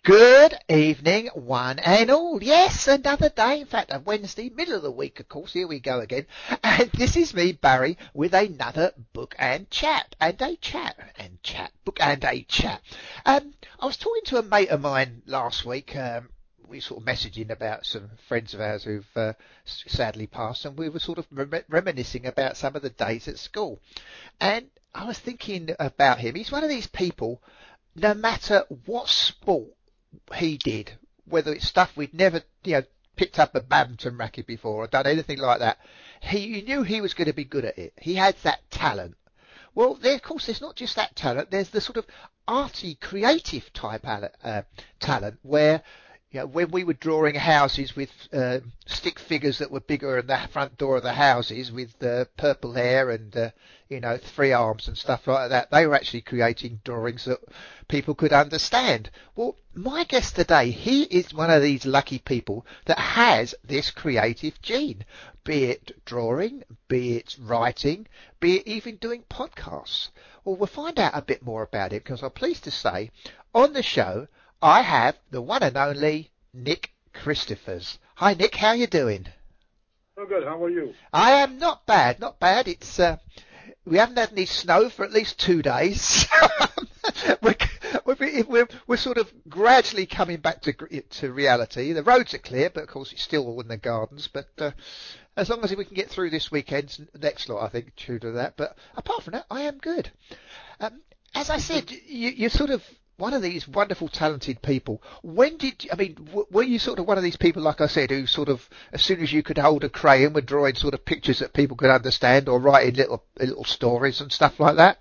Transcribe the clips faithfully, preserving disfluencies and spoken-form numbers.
Good evening, one and all. Yes, another day. In fact, a Wednesday, middle of the week, of course. Here we go again. And this is me, Barry, with another book and chat. And a chat. And chat. Book and a chat. Um, I was talking to a mate of mine last week. Um, we sort of messaging about some friends of ours who've uh, sadly passed. And we were sort of rem- reminiscing about some of the days at school. And I was thinking about him. He's one of these people, no matter what sport he did, whether it's stuff we'd never, you know, picked up a badminton racket before or done anything like that, he knew he was going to be good at it. He had that talent. Well, there, of course, there's not just that talent. There's the sort of arty, creative type uh, talent where, you know, when we were drawing houses with uh, stick figures that were bigger than the front door of the houses with uh, purple hair and, uh, you know, three arms and stuff like that, they were actually creating drawings that people could understand. Well, my guest today, he is one of these lucky people that has this creative gene, be it drawing, be it writing, be it even doing podcasts. Well, we'll find out a bit more about it because I'm pleased to say on the show, I have the one and only Nick Christophers. Hi, Nick. How you doing? Oh, good. How are you? I am not bad. Not bad. It's uh, we haven't had any snow for at least two days. we're, we're, we're, we're sort of gradually coming back to to reality. The roads are clear, but of course it's still all in the gardens. But uh, as long as we can get through this weekend's next lot, I think, true to that. But apart from that, I am good. Um, as I said, you, you're sort of one of these wonderful, talented people. When did, I mean, w- were you sort of one of these people, like I said, who sort of, as soon as you could hold a crayon, were drawing sort of pictures that people could understand or writing little little stories and stuff like that?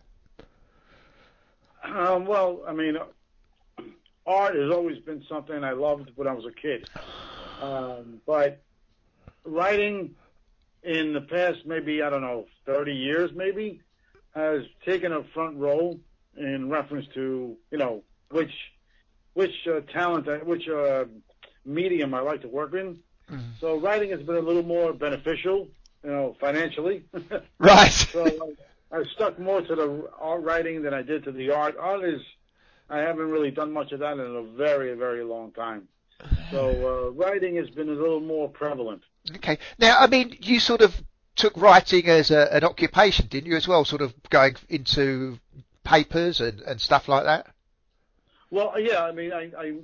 Um, well, I mean, art has always been something I loved when I was a kid. Um, but writing in the past, maybe, I don't know, thirty years maybe, has taken a front role in reference to, you know, which which uh, talent, I- which uh, medium I like to work in. Mm. So writing has been a little more beneficial, you know, financially. Right. So I, I stuck more to the art writing than I did to the art. Art is, I haven't really done much of that in a very, very long time. So uh, writing has been a little more prevalent. Okay. Now, I mean, you sort of took writing as a, an occupation, didn't you, as well, sort of going into papers and, and stuff like that? Well, yeah, I mean, I, I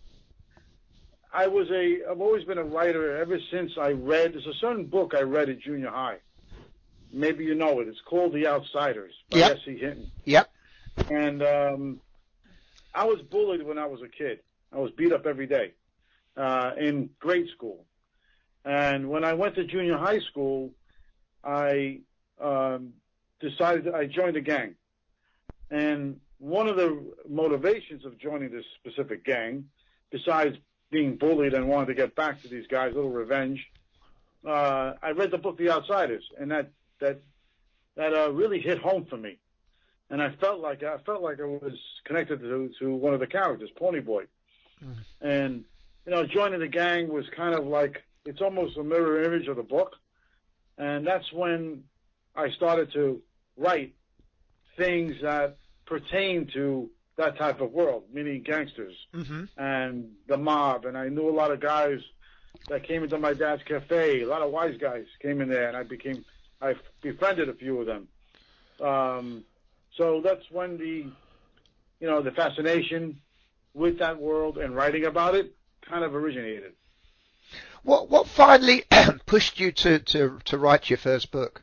I was a, I've always been a writer ever since I read, there's a certain book I read at junior high. Maybe you know it. It's called The Outsiders by Yep. S C Hinton. Yep. And um, I was bullied when I was a kid. I was beat up every day uh, in grade school. And when I went to junior high school, I um, decided, I joined a gang. And one of the motivations of joining this specific gang, besides being bullied and wanting to get back to these guys, a little revenge, uh, I read the book The Outsiders, and that that that uh, really hit home for me. And I felt like I felt like I was connected to to one of the characters, Pony Boy. Mm. And you know, joining the gang was kind of like, it's almost a mirror image of the book. And that's when I started to write things that pertain to that type of world, meaning gangsters mm-hmm. and the mob. And I knew a lot of guys that came into my dad's cafe. A lot of wise guys came in there, and I became, I befriended a few of them. Um, so that's when the, you know, the fascination with that world and writing about it kind of originated. What what finally pushed you to, to, to write your first book?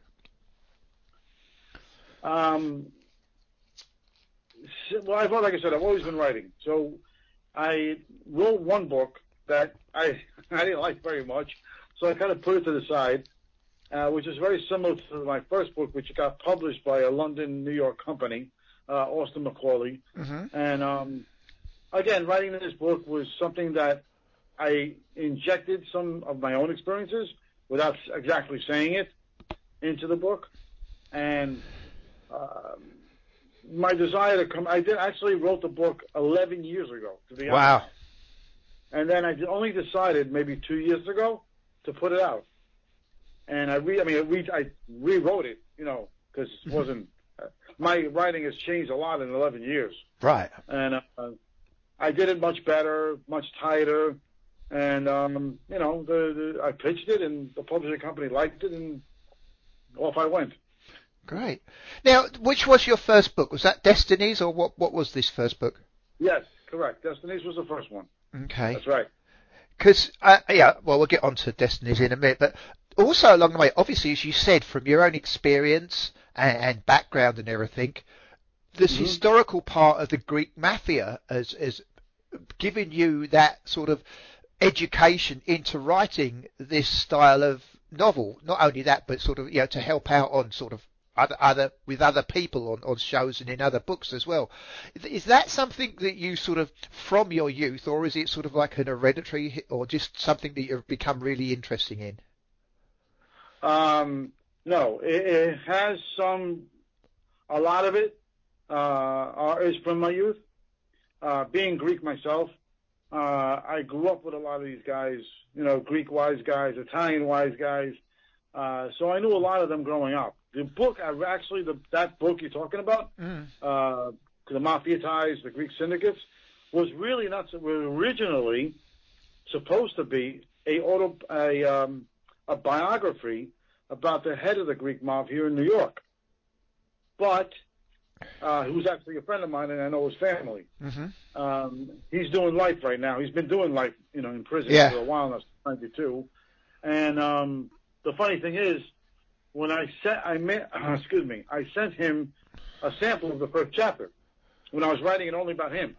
Um, well, I've, like I said, I've always been writing. So I wrote one book that I I didn't like very much, so I kind of put it to the side, uh, which is very similar to my first book, which got published by a London, New York company, uh, Austin Macaulay. Mm-hmm. And um, again, writing this book was something that I injected some of my own experiences without exactly saying it into the book. And um, my desire to come, I did actually wrote the book eleven years ago, to be honest. Wow. And then I only decided maybe two years ago to put it out. And I re, I mean, I, re, I rewrote it, you know, because it wasn't, uh, my writing has changed a lot in eleven years. Right. And, uh, I did it much better, much tighter, and um, you know, the, the I pitched it, and the publishing company liked it, and off I went. Great. Now, which was your first book? Was that Destinies, or what? What was this first book? Yes, correct. Destinies was the first one. Okay. That's right. Because, uh, yeah, well, we'll get on to Destinies in a minute, but also along the way, obviously, as you said, from your own experience and, and background and everything, this mm-hmm. historical part of the Greek mafia has, has given you that sort of education into writing this style of novel. Not only that, but sort of, you know, to help out on sort of other, other with other people on, on shows and in other books as well. Is that something that you sort of from your youth, or is it sort of like an hereditary, or just something that you've become really interesting in? Um, no, it, it has some, a lot of it uh, is from my youth. Uh, being Greek myself, uh, I grew up with a lot of these guys, you know, Greek wise guys, Italian wise guys. Uh, so I knew a lot of them growing up. The book, I actually, the, that book you're talking about, mm. uh, the Mafia Ties, the Greek Syndicates, was really not, was originally supposed to be a auto, a, um, a biography about the head of the Greek mob here in New York. But, uh, who's actually a friend of mine, and I know his family. Mm-hmm. Um, he's doing life right now. He's been doing life, you know, in prison yeah. for a while now, ninety-two. And, um, the funny thing is, when I sent, I met, uh, excuse me, I sent him a sample of the first chapter when I was writing it only about him.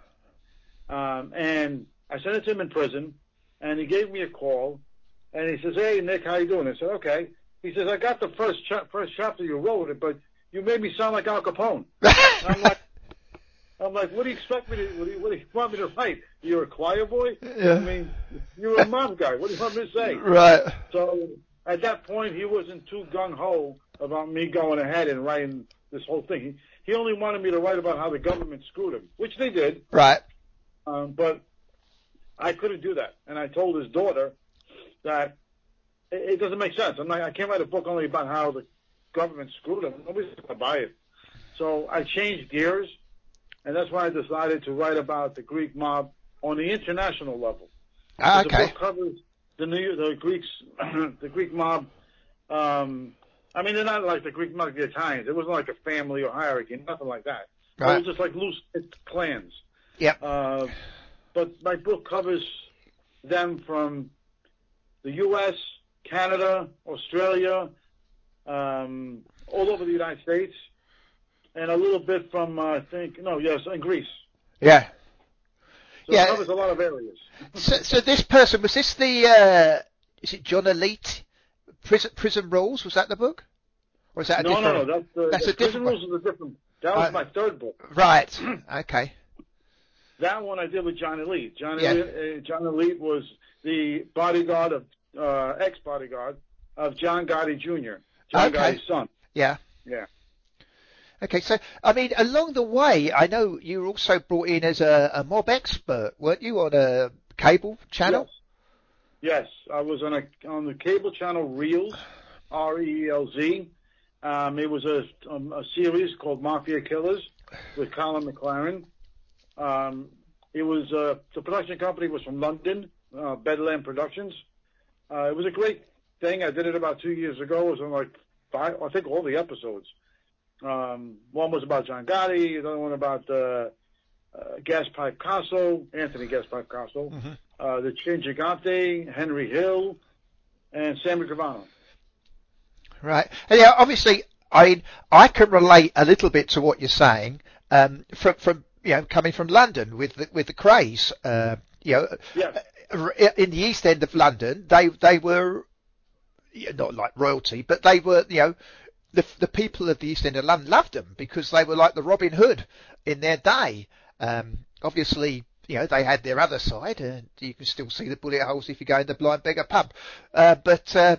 Um, and I sent it to him in prison, and he gave me a call, and he says, "Hey, Nick, how you doing?" I said, "Okay." He says, "I got the first cha- first chapter you wrote it, but you made me sound like Al Capone." I'm like, I'm like, what do you expect me to? What do you, what do you want me to write? You're a choir boy? Yeah. I mean, you're a mob guy. What do you want me to say? Right. So at that point, he wasn't too gung ho about me going ahead and writing this whole thing. He, he only wanted me to write about how the government screwed him, which they did. Right. Um, but I couldn't do that, and I told his daughter that it, it doesn't make sense. I'm like, I can't write a book only about how the government screwed him. Nobody's going to buy it. So I changed gears, and that's why I decided to write about the Greek mob on the international level. Ah, okay. The book covers the New, the Greeks, the Greek mob. Um, I mean, they're not like the Greek mob, the Italians. It wasn't like a family or hierarchy, nothing like that. Right. It was just like loose clans. Yep. Uh, but my book covers them from the U S, Canada, Australia, um, all over the United States, and a little bit from, uh, I think, no, yes, in Greece. Yeah. So yeah. It covers a lot of areas. so, so this person, was this the, uh, is it John Elite, Prison, Prison Rules? Was that the book? Or is that a no, different No, no, That's, uh, that's the a Prison different Rules is a different, that was uh, my third book. Right. Okay. That one I did with John Elite. John, yeah. Elite, uh, John Elite was the bodyguard of, uh, ex-bodyguard of John Gotti Junior John okay. Gotti's son. Yeah. Yeah. Okay, so, I mean, along the way, I know you were also brought in as a, a mob expert, weren't you, on a cable channel? Yes. Yes, I was on a on the cable channel Reelz, R E E L Z. Um, it was a, um, a series called Mafia Killers with Colin McLaren. Um, it was, uh, the production company was from London, uh, Bedlam Productions. Uh, it was a great thing. I did it about two years ago. It was on like five, I think all the episodes. Um, one was about John Gotti, the other one about, uh, uh, Gaspar Picasso, Anthony Gaspar Picasso, mm-hmm. uh, the Chin Gigante, Henry Hill, and Sammy Gravano. Right. And yeah, obviously, I mean, I can relate a little bit to what you're saying, um, from, from, you know, coming from London with the, with the Krays, uh, you know, yes. in the East End of London, they, they were, not like royalty, but they were, you know, the, the people of the East End of London loved them because they were like the Robin Hood in their day. Um, obviously, you know, they had their other side, and you can still see the bullet holes if you go in the Blind Beggar pub. Uh, but, uh,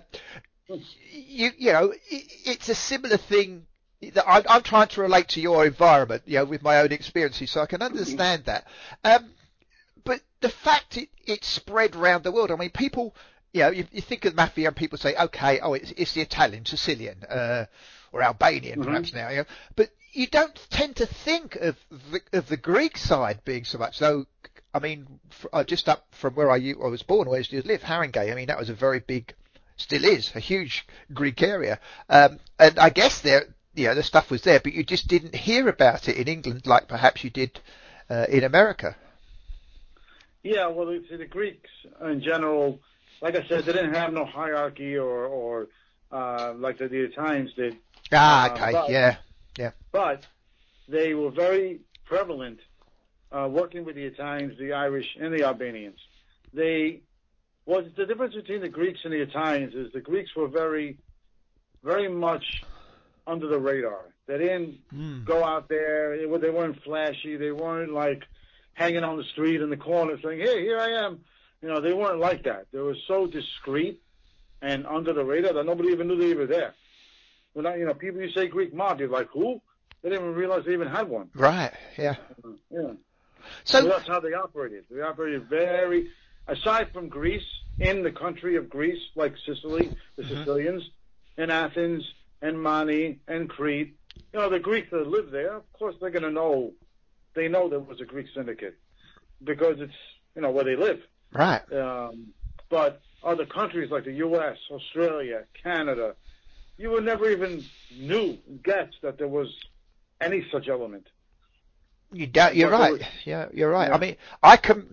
you, you know, it, it's a similar thing that I'm, I'm trying to relate to your environment, you know, with my own experiences, so I can understand that. Um, but the fact it, it spread around the world, I mean, people, you know, you, you think of mafia and people say, okay, oh, it's, it's the Italian, Sicilian, uh, or Albanian mm-hmm. perhaps now, you know, but you don't tend to think of the, of the Greek side being so much, though I mean, f- uh, just up from where I, u- I was born, where I used to live, Haringey. I mean, that was a very big, still is a huge Greek area. Um, and I guess there, you know, the stuff was there, but you just didn't hear about it in England like perhaps you did uh, in America. Yeah, well, the, the Greeks in general, like I said, they didn't have no hierarchy or, or uh, like the, the Italians did. Ah, Uh, okay, but, yeah, yeah. but they were very prevalent uh, working with the Italians, the Irish, and the Albanians. They, well, the difference between the Greeks and the Italians is the Greeks were very, very much under the radar. They didn't Mm. go out there. They, they weren't flashy. They weren't like hanging on the street in the corner saying, hey, here I am. You know, they weren't like that. They were so discreet and under the radar that nobody even knew they were there. When I, you know, people, you say Greek mob, you're like, who? They didn't even realize they even had one. Right, yeah. Yeah. So So that's how they operated. They operated very, aside from Greece, in the country of Greece, like Sicily, the Mhm. Sicilians, and Athens, and Mani, and Crete, you know, the Greeks that live there, of course they're going to know, they know there was a Greek syndicate because it's, you know, where they live. right, Um, but other countries like the U S, Australia, Canada, you would never even knew, guess that there was any such element. you doubt, you're But there right. was, Yeah, you're right. I yeah. mean, I can.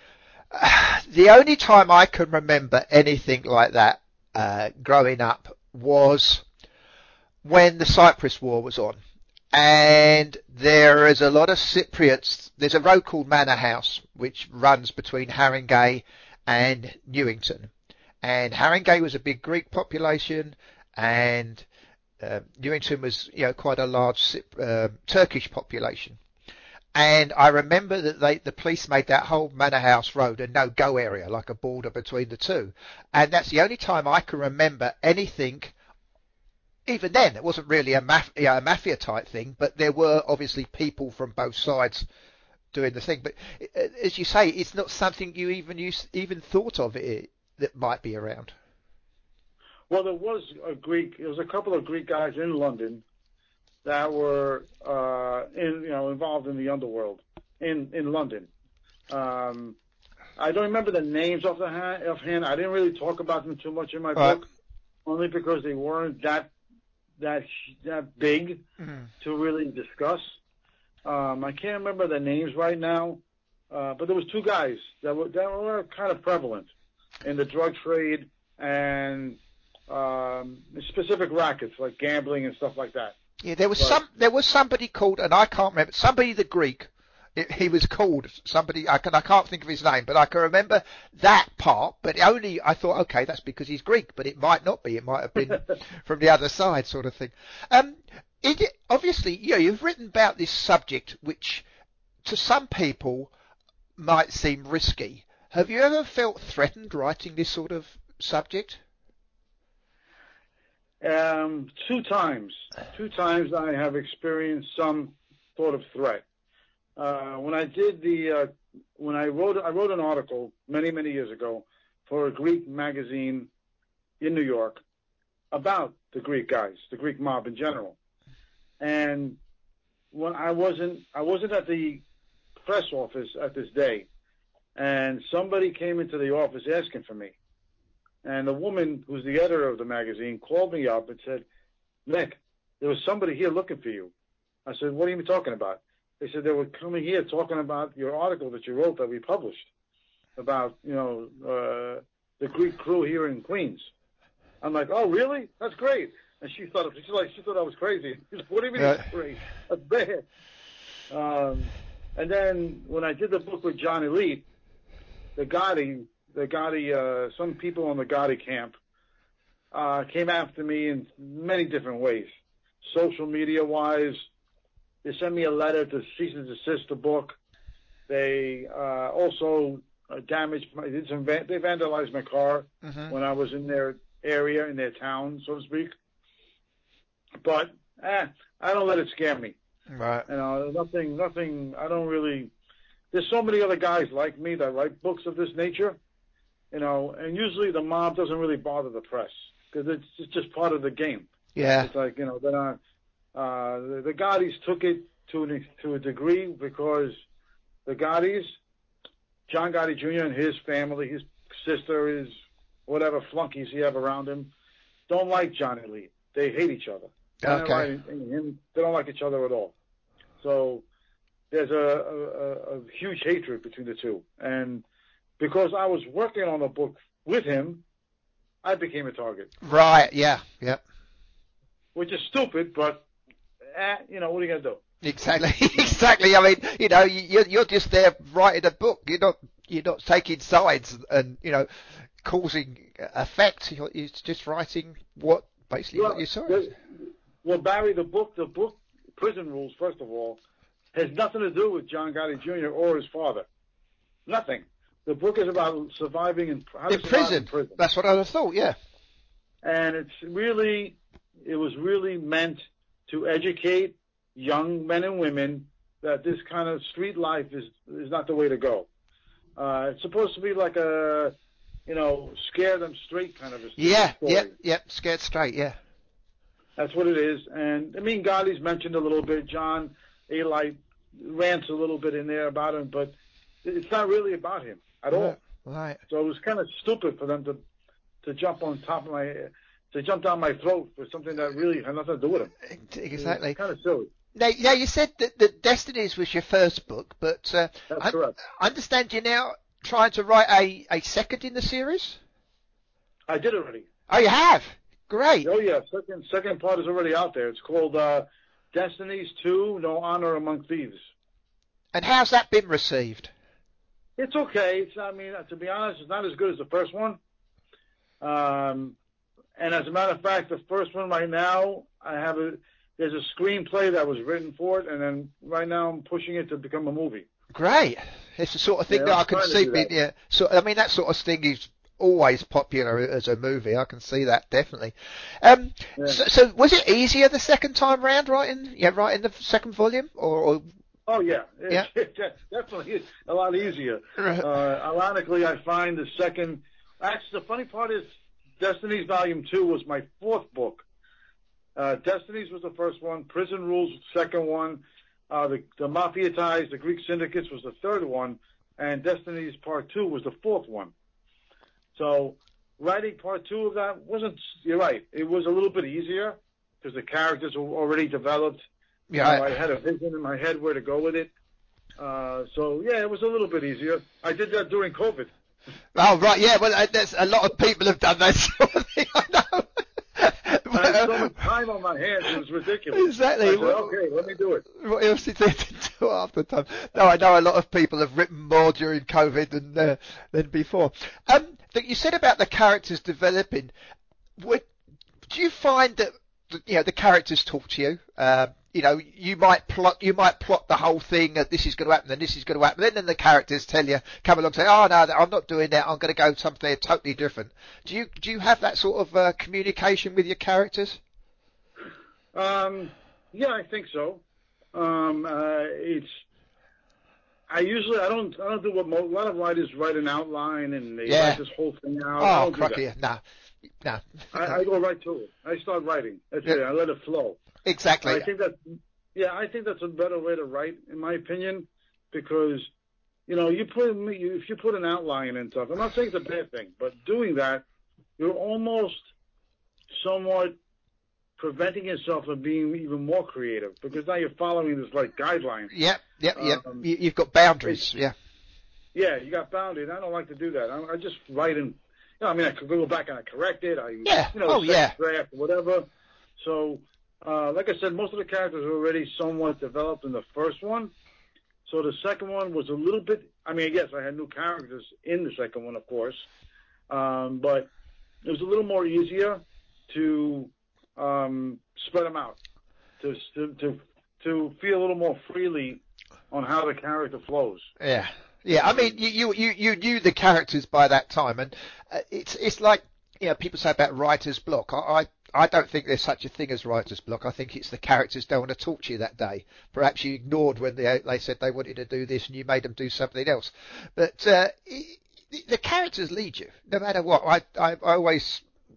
The only time I can remember anything like that uh, growing up was when the Cyprus War was on. And there is a lot of Cypriots. There's a road called Manor House, which runs between Haringey and Newington. And Haringey was a big Greek population, and uh, Newington was, you know, quite a large Cyp- uh, Turkish population. And I remember that they, the police made that whole Manor House Road a no-go area, like a border between the two. And that's the only time I can remember anything. Even then, it wasn't really a, maf- yeah, a mafia type thing, but there were obviously people from both sides doing the thing. But uh, as you say, it's not something you even use, even thought of it that might be around. Well, there was a Greek, there was a couple of Greek guys in London that were uh, in, you know, involved in the underworld in in London. Um, I don't remember the names off the hand, offhand. I didn't really talk about them too much in my Right. book, only because they weren't that that that big Mm. to really discuss. Um, I can't remember the names right now, uh, but there was two guys that were that were kind of prevalent in the drug trade and um, specific rackets like gambling and stuff like that. Yeah, there was But some. There was somebody called, and I can't remember. Somebody the Greek. It, he was called somebody. I can. I can't think of his name, but I can remember that part. But only I thought, okay, that's because he's Greek. But it might not be. It might have been from the other side, sort of thing. Um, it, obviously, you know, you've written about this subject, which to some people might seem risky. Have you ever felt threatened writing this sort of subject? um, two times, two times I have experienced some sort of threat. Uh, when I did the, uh, when I wrote, I wrote an article many, many years ago for a Greek magazine in New York about the Greek guys, the Greek mob in general. And when I wasn't, I wasn't at the press office at this day, and somebody came into the office asking for me. And the woman who's the editor of the magazine called me up and said, Nick, there was somebody here looking for you. I said, what are you talking about? They said they were coming here talking about your article that you wrote that we published about, you know, uh, the Greek crew here in Queens. I'm like, oh, really? That's great. And she thought, she's like, she thought I was crazy. She's like, what do you mean Uh, it's great? That's bad. Um, and then when I did the book with John Elite, the Gotti, the Gotti, uh, some people in the Gotti camp uh, came after me in many different ways. Social media-wise, they sent me a letter to cease and desist the book. They uh, also uh, damaged my, did some, they vandalized my car mhm. when I was in their area, in their town, so to speak. But eh, I don't let it scare me. Right. You know, nothing, nothing. I don't really. There's so many other guys like me that write books of this nature. You know, and usually the mob doesn't really bother the press because it's, it's just part of the game. Yeah. It's like, you know, they're not. Uh, the, the Gaudis took it to an, to a degree because the Gaudis John Gotti Junior and his family, his sister, his whatever flunkies he have around him, don't like Johnny Lee. They hate each other. Johnny Okay. Lee and him, they don't like each other at all. So there's a, a, a huge hatred between the two. And because I was working on a book with him, I became a target. Right, yeah, yeah. Which is stupid, but, eh, you know, what are you going to do? Exactly, exactly. I mean, you know, you're, you're just there writing a book. You're not, you're not taking sides and, you know, causing effect. You're, you're just writing what, basically well, what you saw. The, well, Barry, the book, the book, Prison Rules, first of all, has nothing to do with John Gotti Junior or his father. Nothing. The book is about surviving in, how to In survive prison. in prison. That's what I thought, yeah. And it's really, it was really meant to educate young men and women that this kind of street life is is not the way to go. Uh, it's supposed to be like a, you know, scare them straight kind of a Yeah, story. yeah, yeah, scared straight, yeah. That's what it is. And, I mean, Gotti's mentioned a little bit. John Alite rants a little bit in there about him, but it's not really about him at all. Right. So it was kind of stupid for them to to jump on top of my, to jump down my throat for something that really had nothing to do with him. Exactly. Kind of silly. Now, now you said that, that Destinies was your first book, but uh, That's I correct. understand you're now trying to write a, a second in the series? I did already. Oh, you have? Great. Oh, yeah. Second second part is already out there. It's called uh, Destinies two, No Honor Among Thieves. And how's that been received? It's okay. It's, I mean, to be honest, it's not as good as the first one. Um, and as a matter of fact, the first one right now, I have a, there's a screenplay that was written for it, and then right now I'm pushing it to become a movie. Great. It's the sort of thing Yeah, that I'm I can trying to see do being, that. yeah. So, I mean, that sort of thing is always popular as a movie. I can see that definitely. Um, Yeah. so, so was it easier the second time round writing, yeah, writing the second volume or, or Oh, yeah. It, Yeah. it definitely is a lot easier. Uh, ironically, I find the second... Actually, the funny part is Destinies Volume two was my fourth book. Uh, Destinies was the first one. Prison Rules was the second one. Uh, the, the Mafia Ties, the Greek Syndicates was the third one. And Destinies Part two was the fourth one. So writing Part two of that wasn't... You're right. It was a little bit easier because the characters were already developed. yeah, You know, I had a vision in my head where to go with it. Uh, so, yeah, it was a little bit easier. I did that during COVID. oh right, yeah. Well, uh, there's a lot of people have done that sort of thing. I know. I had so much time on my hands, it was ridiculous. Exactly. I said, Well, okay, let me do it. What else is there to do after time? No, I know a lot of people have written more during COVID than uh, than before. Um, that you said about the characters developing. Would, do you find that you know the characters talk to you? Uh, you know, you might plot, you might plot the whole thing that this is going to happen and this is going to happen. Then, then the characters tell you, come along, and say, oh no, I'm not doing that. I'm going to go something totally different. Do you do you have that sort of uh, communication with your characters? Um, yeah, I think so. Um, uh, it's, I usually, I don't, I don't do what mo- a lot of writers write an outline and they Yeah. write this whole thing out. I Oh, don't do crikey, that. no, no. I, I go right to it. I start writing. That's Yeah. it. I let it flow. Exactly. I think that, yeah, I think that's a better way to write, in my opinion, because, you know, you put, you, if you put an outline and stuff, I'm not saying it's a bad thing, but doing that, you're almost somewhat preventing yourself from being even more creative, because now you're following this, like, guideline. Yep, yep, yep. Um, you, you've got boundaries, yeah. Yeah, you got bounded. I don't like to do that. I, I just write and, you know, I mean, I could go back and I correct it. I, Yeah. you know, Oh, second yeah. draft, whatever. So, uh, like I said, most of the characters were already somewhat developed in the first one. So the second one was a little bit, I mean, yes, I had new characters in the second one, of course. Um, but it was a little more easier to um, spread them out, to, to, to, to feel a little more freely on how the character flows. Yeah, yeah. I mean, you you you, you knew the characters by that time, and uh, it's it's like you know people say about writer's block. I, I I don't think there's such a thing as writer's block. I think it's the characters don't want to talk to you that day. Perhaps you ignored when they they said they wanted to do this, and you made them do something else. But uh, it, the characters lead you no matter what. I I, I always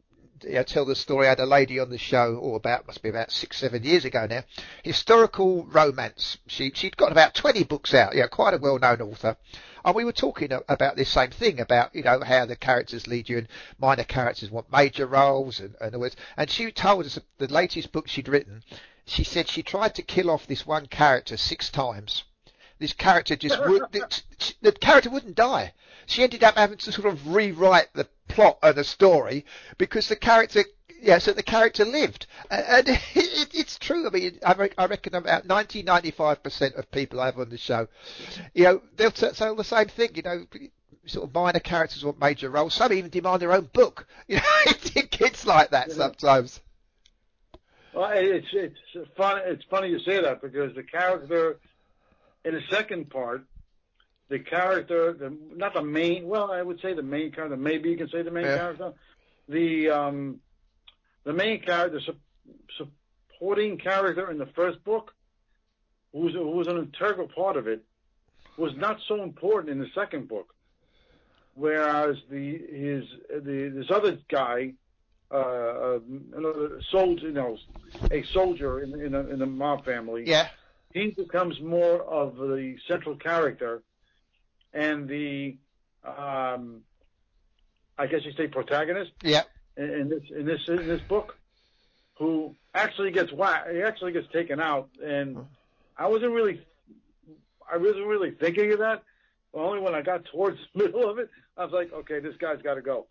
you know, tell the story. I had a lady on the show, or about must be about six, seven years ago now. Historical romance. She she'd got about twenty books out. Yeah, quite a well-known author. And we were talking about this same thing about, you know, how the characters lead you and minor characters want major roles and, and all this. And she told us the latest book she'd written, she said she tried to kill off this one character six times. This character just would, the, the character wouldn't die. She ended up having to sort of rewrite the plot of the story because the character, yeah, so the character lived. And it, it, it's true. I mean, I, I reckon about ninety, ninety-five percent of people I have on the show, you know, they'll say the same thing, you know, sort of minor characters want major roles. Some even demand their own book. You know, it gets like that sometimes. Well, it's, it's funny, it's funny you say that because the character in the second part, the character, the, not the main, well, I would say the main character, maybe you can say the main yeah. character, the um, the main character, the su- supporting character in the first book, who was, who was an integral part of it, was not so important in the second book. Whereas the his the this other guy, uh, uh another soldier, you know, a soldier in in, a, in the mob family, yeah, he becomes more of the central character. And the, um, I guess you say protagonist. Yeah. In, in this in this in this book, who actually gets whacked, he actually gets taken out, and I wasn't really, I wasn't really thinking of that. Only when I got towards the middle of it, I was like, okay, this guy's got to go.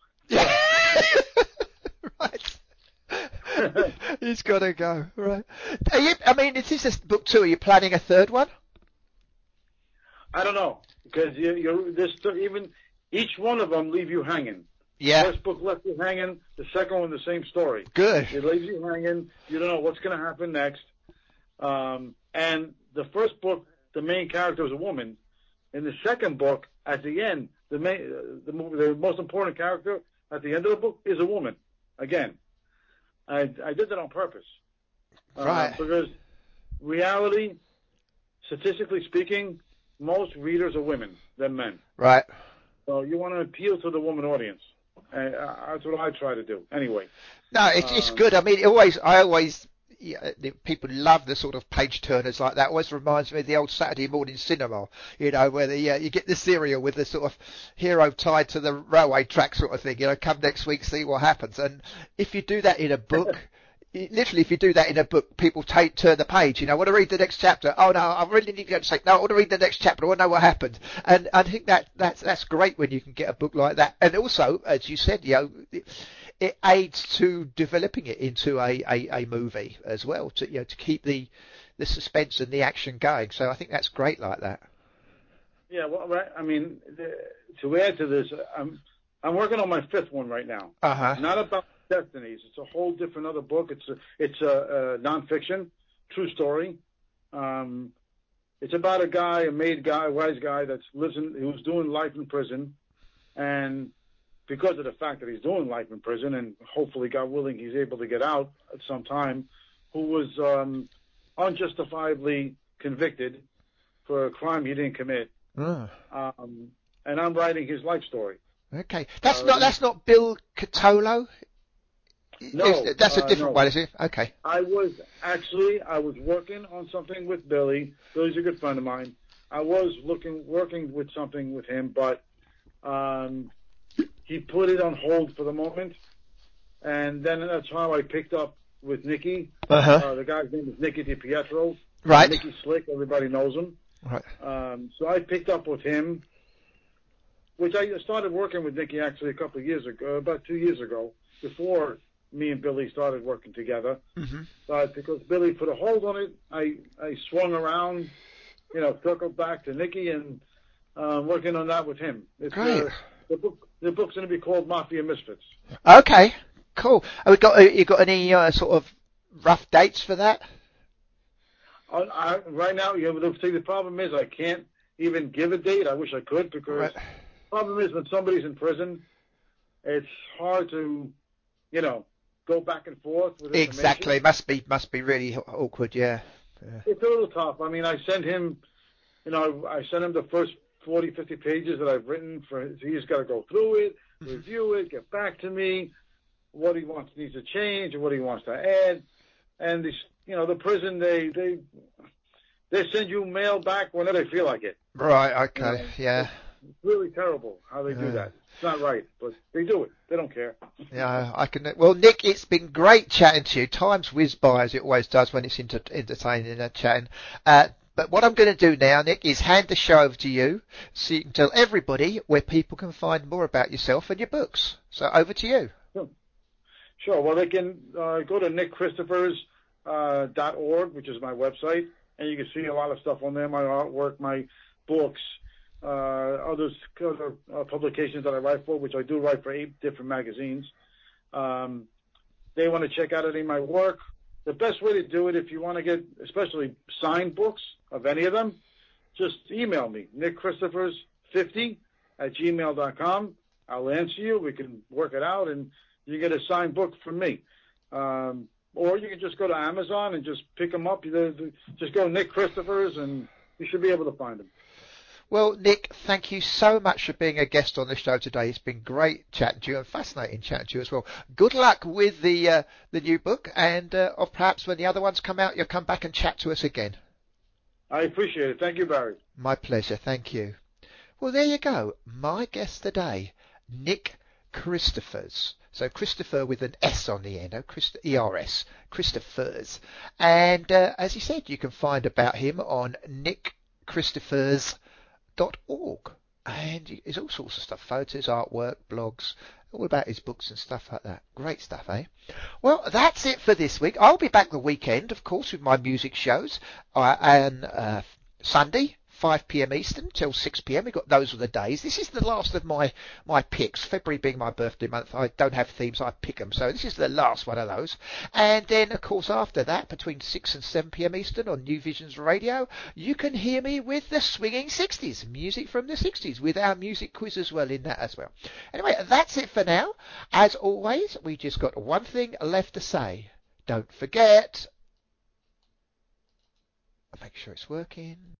Right. He's got to go. Right. Are you, I mean, is this a book two? Are you planning a third one? I don't know. Because you, you're this even each one of them leave you hanging. Yeah. The first book left you hanging. The second one, the same story. Good. It leaves you hanging. You don't know what's going to happen next. Um, and the first book, the main character was a woman. In the second book, at the end, the main, the, the most important character at the end of the book is a woman. Again, I, I did that on purpose. Right. Uh, because reality, statistically speaking, most readers are women than men. Right. So you want to appeal to the woman audience. And that's what I try to do. Anyway. No, it's, it's um, good. I mean, it always, I always, yeah, people love the sort of page turners like that. It always reminds me of the old Saturday morning cinema, you know, where the, uh, you get the serial with the sort of hero tied to the railway track sort of thing, you know, come next week, see what happens. And if you do that in a book, literally, if you do that in a book, people take, turn the page. You know, I want to read the next chapter. Oh no, I really need to go to say, no, I want to read the next chapter. I want to know what happened. And I think that that's that's great when you can get a book like that. And also, as you said, you know, it, it aids to developing it into a, a, a movie as well. To you know, to keep the the suspense and the action going. So I think that's great like that. Yeah, well, right. I mean, the, to add to this, I'm I'm working on my fifth one right now. Uh huh. Not about destinies. It's a whole different other book. It's a, it's a, a nonfiction, true story. Um, it's about a guy, a made guy, a wise guy that's lives in, who's doing life in prison, and because of the fact that he's doing life in prison, and hopefully, God willing, he's able to get out at some time, who was um, unjustifiably convicted for a crime he didn't commit. Mm. Um, and I'm writing his life story. Okay, that's uh, not that's not Bill Catolo. No, that's a different uh, no. one, is it? Okay. I was actually I was working on something with Billy. Billy's a good friend of mine. I was looking working with something with him, but um, he put it on hold for the moment. And then that's how I picked up with Nicky. Uh-huh. Uh, the guy's name is Nicky DiPietro. Right. Nicky Slick, everybody knows him. Right. Um, so I picked up with him, which I started working with Nicky actually a couple of years ago, about two years ago, before me and Billy started working together. Mm-hmm. But because Billy put a hold on it, I, I swung around, you know, circled back to Nicky and uh, working on that with him. It's, Great. Uh, the book, the book's going to be called Mafia Misfits. Okay, cool. Have we got uh, you got any uh, sort of rough dates for that? I, I, right now, you know, the, see, the problem is I can't even give a date. I wish I could because Right. the problem is when somebody's in prison, it's hard to, you know, go back and forth with information. Exactly. Must be must be really awkward. Yeah. yeah. It's a little tough. I mean, I sent him, you know, I sent him the first forty, fifty pages that I've written for. He's got to go through it, review it, get back to me. what he wants needs to change or what he wants to add. And this, you know, the prison they they they send you mail back whenever they feel like it. Right. Okay. You know, Yeah. It's really terrible how they do Yeah. that. It's not right, but they do it. They don't care. Yeah, I can. Well, Nick, it's been great chatting to you. Time's whizzed by as it always does when it's inter- entertaining and chatting. Uh, but what I'm going to do now, Nick, is hand the show over to you so you can tell everybody where people can find more about yourself and your books. So over to you. Sure. Sure. Well, they can uh, go to nick christophers dot org, which is my website, and you can see a lot of stuff on there, my artwork, my books, uh, others, other uh, publications that I write for, which I do write for eight different magazines. Um, they want to check out any of my work. The best way to do it, if you want to get especially signed books of any of them, just email me, nick christophers fifty at gmail dot com. I'll answer you. We can work it out, and you get a signed book from me. Um, or you can just go to Amazon and just pick them up. You just go Nick Christophers, and you should be able to find them. Well, Nick, thank you so much for being a guest on the show today. It's been great chatting to you and fascinating chatting to you as well. Good luck with the uh, the new book, and uh, or perhaps when the other ones come out, you'll come back and chat to us again. I appreciate it. Thank you, Barry. My pleasure. Thank you. Well, there you go. My guest today, Nick Christophers. So Christopher with an S on the end, oh, Christ- E R S, Christophers. And uh, as he said, you can find about him on nick christophers dot org. And there's all sorts of stuff, photos, artwork, blogs, all about his books and stuff like that. Great stuff, eh? Well, that's it for this week. I'll be back the weekend, of course, with my music shows. Uh, and uh, Sunday, five p.m. Eastern till six p.m. We've got those are the days. This is the last of my, my picks. February being my birthday month, I don't have themes, I pick them. So this is the last one of those. And then, of course, after that, between six and seven p.m. Eastern on New Visions Radio, you can hear me with the Swinging sixties, music from the sixties, with our music quiz as well in that as well. Anyway, that's it for now. As always, we just got one thing left to say. Don't forget... Make sure it's working.